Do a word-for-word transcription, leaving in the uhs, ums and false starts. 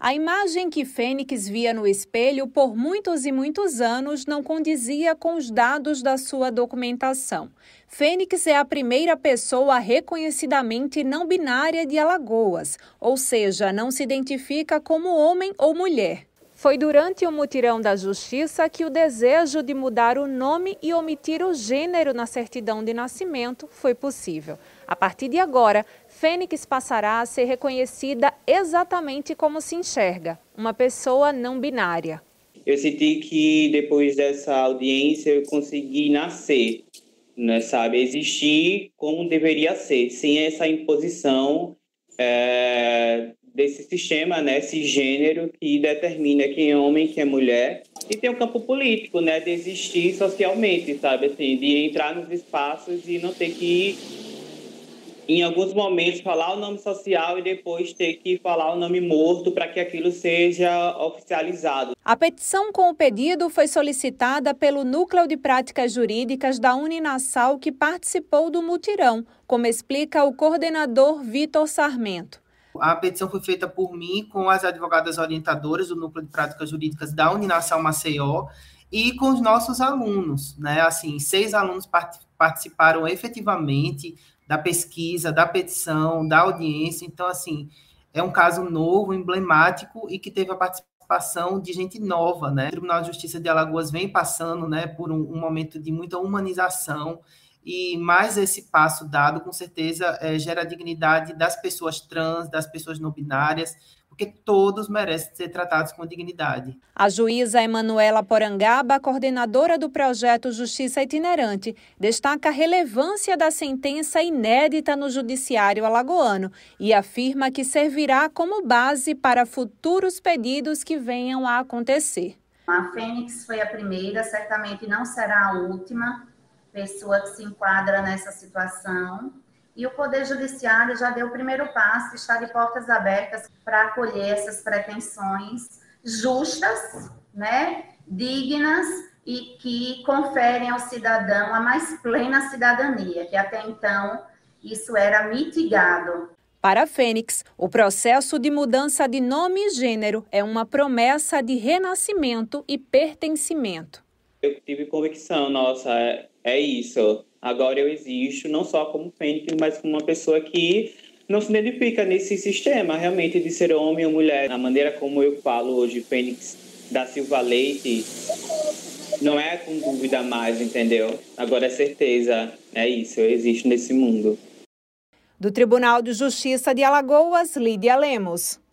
A imagem que Fênix via no espelho por muitos e muitos anos não condizia com os dados da sua documentação. Fênix é a primeira pessoa reconhecidamente não binária de Alagoas, ou seja, não se identifica como homem ou mulher. Foi durante o mutirão da Justiça que o desejo de mudar o nome e omitir o gênero na certidão de nascimento foi possível. A partir de agora, Fênix passará a ser reconhecida exatamente como se enxerga, uma pessoa não binária. Eu senti que depois dessa audiência eu consegui nascer, né, sabe, existir como deveria ser, sem essa imposição é, desse sistema, né, cisgênero que determina quem é homem, quem é mulher. E tem o campo político, né, de existir socialmente, sabe, assim, de entrar nos espaços e não ter que, em alguns momentos, falar o nome social e depois ter que falar o nome morto para que aquilo seja oficializado. A petição com o pedido foi solicitada pelo Núcleo de Práticas Jurídicas da Uninasal, que participou do mutirão, como explica o coordenador Vitor Sarmento. A petição foi feita por mim com as advogadas orientadoras do Núcleo de Práticas Jurídicas da Uninasal Maceió e com os nossos alunos, né? Assim, seis alunos part- participaram efetivamente da pesquisa, da petição, da audiência. Então, assim, é um caso novo, emblemático e que teve a participação de gente nova, né? O Tribunal de Justiça de Alagoas vem passando, né, por um, um momento de muita humanização e mais esse passo dado, com certeza, é, gera a dignidade das pessoas trans, das pessoas não binárias, porque todos merecem ser tratados com dignidade. A juíza Emanuela Porangaba, coordenadora do projeto Justiça Itinerante, destaca a relevância da sentença inédita no judiciário alagoano e afirma que servirá como base para futuros pedidos que venham a acontecer. A Fênix foi a primeira, certamente não será a última pessoa que se enquadra nessa situação. E o Poder Judiciário já deu o primeiro passo, está de portas abertas para acolher essas pretensões justas, né, dignas e que conferem ao cidadão a mais plena cidadania, que até então isso era mitigado. Para a Fênix, o processo de mudança de nome e gênero é uma promessa de renascimento e pertencimento. Eu tive convicção, nossa, é, é isso. Agora eu existo não só como Fênix, mas como uma pessoa que não se identifica nesse sistema realmente de ser homem ou mulher. A maneira como eu falo hoje, Fênix da Silva Leite, não é com dúvida mais, entendeu? Agora é certeza, é isso, eu existo nesse mundo. Do Tribunal de Justiça de Alagoas, Lídia Lemos.